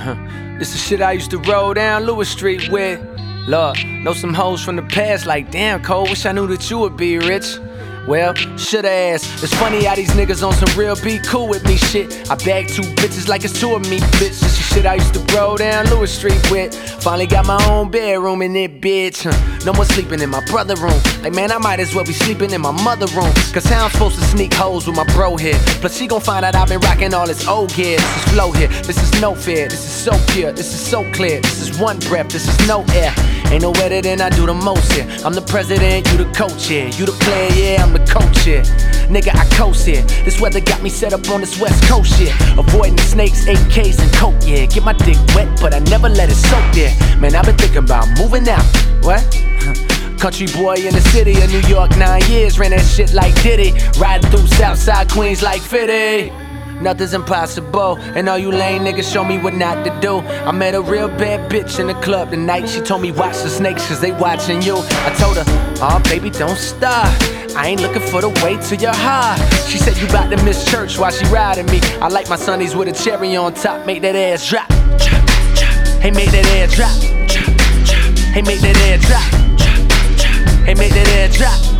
This is shit I used to roll down Lewis Street with. Lord, know some hoes from the past like, damn, Cole, wish I knew that you would be rich. Well, shoulda asked. It's funny how these niggas on some real be cool with me shit. I bag two bitches like it's two of me, bitch. This is shit I used to roll down Lewis Street with. Finally got my own bedroom in it, bitch. No more sleeping in my brother room. Like, man, I might as well be sleeping in my mother room. Cause how I'm supposed to sneak hoes with my bro here? Plus she gon' find out I've been rocking all this old gear. This is flow here, this is no fear. This is so pure, this is so clear. This is one breath, this is no air. Ain't no better than I do the most here. I'm the president, you the coach here. You the player, yeah, I'm the coach here. Nigga, I coast here. This weather got me set up on this west coast shit. Avoiding the snakes, AKs, and coke, yeah. Get my dick wet, but I never let it soak there. Man, I've been thinking about moving out. What? Country boy in the city of New York, 9 years. Ran that shit like Diddy. Riding through Southside Queens like 50. Nothing's impossible, and all you lame niggas show me what not to do. I met a real bad bitch in the club tonight. She told me watch the snakes cause they watching you. I told her, oh baby don't stop, I ain't looking for the way to your heart. She said you bout to miss church while she riding me. I like my sunnies with a cherry on top. Make that ass drop. Hey, make that ass drop. Hey, make that ass drop. Hey, make that ass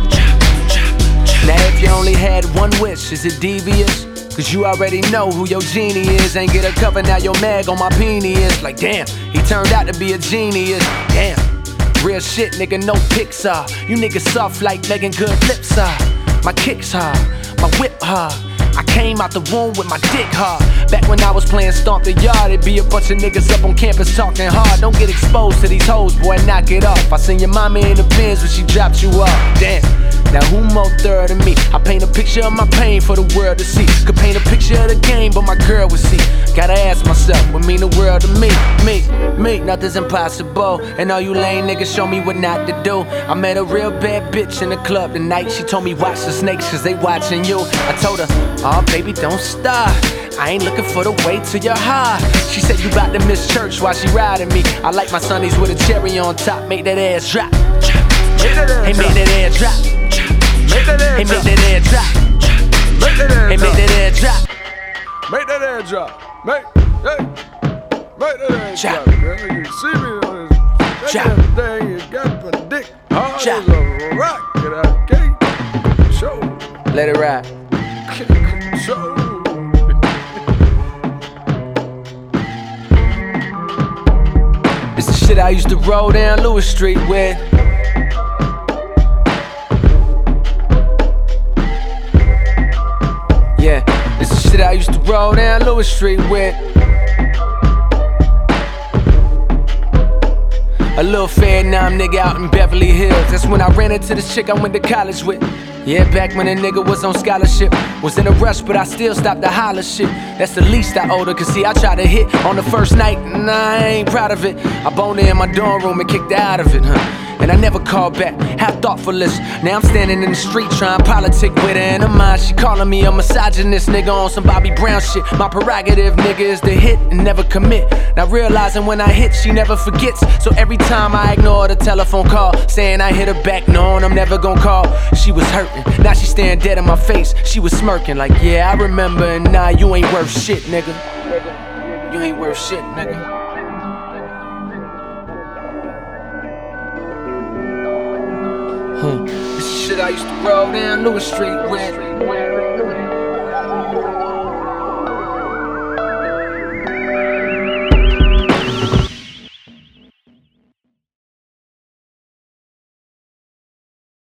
drop. Now if you only had one wish, is it devious? Cause you already know who your genie is. Ain't get a cover, now your mag on my peenie is. Like damn, he turned out to be a genius. Damn, real shit nigga, no Pixar. You niggas soft like Megan Good lips are. My kicks hard, my whip hard. I came out the womb with my dick hard. Back when I was playing Stomp the Yard, it'd be a bunch of niggas up on campus talking hard. Don't get exposed to these hoes, boy, knock it off. I seen your mama in the Benz when she dropped you off. Damn, now who more thorough than me? I paint a picture of my pain for the world to see. Could paint a picture of the game, but my girl would see. Gotta ask myself, what mean the world to me? Me, nothing's impossible. And all you lame niggas show me what not to do. I met a real bad bitch in the club tonight. She told me watch the snakes cause they watching you. I told her, oh baby don't stop, I ain't looking for the way to your heart. She said you bout to miss church while she riding me. I like my sunnies with a cherry on top. Make that ass drop. Hey, make that ass drop. Hey, make that ass drop. Hey, make that ass drop. Make that ass drop. Make that ass drop. You see me on this thing, you got my dick hard as a rock, and I can't show. Let it ride. Show. This is shit I used to roll down Lewis Street with. Yeah, this is shit I used to roll down Lewis Street with. A little Vietnam nigga out in Beverly Hills. That's when I ran into this chick I went to college with. Yeah, back when a nigga was on scholarship. Was in a rush, but I still stopped to holler shit. That's the least I owed her, cause see, I tried to hit on the first night, and I ain't proud of it. I boned her in my dorm room and kicked her out of it, and I never called back. How thoughtful is. Now I'm standing in the street trying politic with her in her mind. She calling me a misogynist nigga on some Bobby Brown shit. My prerogative, nigga, is to hit and never commit. Now realizing when I hit, she never forgets. So every time I ignore the telephone call, saying I hit her back, knowing I'm never gonna call. She was hurting, now she staring dead in my face. She was smirking like, yeah, I remember, and nah, you ain't worth shit, nigga. You ain't worth shit, nigga. This is shit I used to roll down Lewis Street with.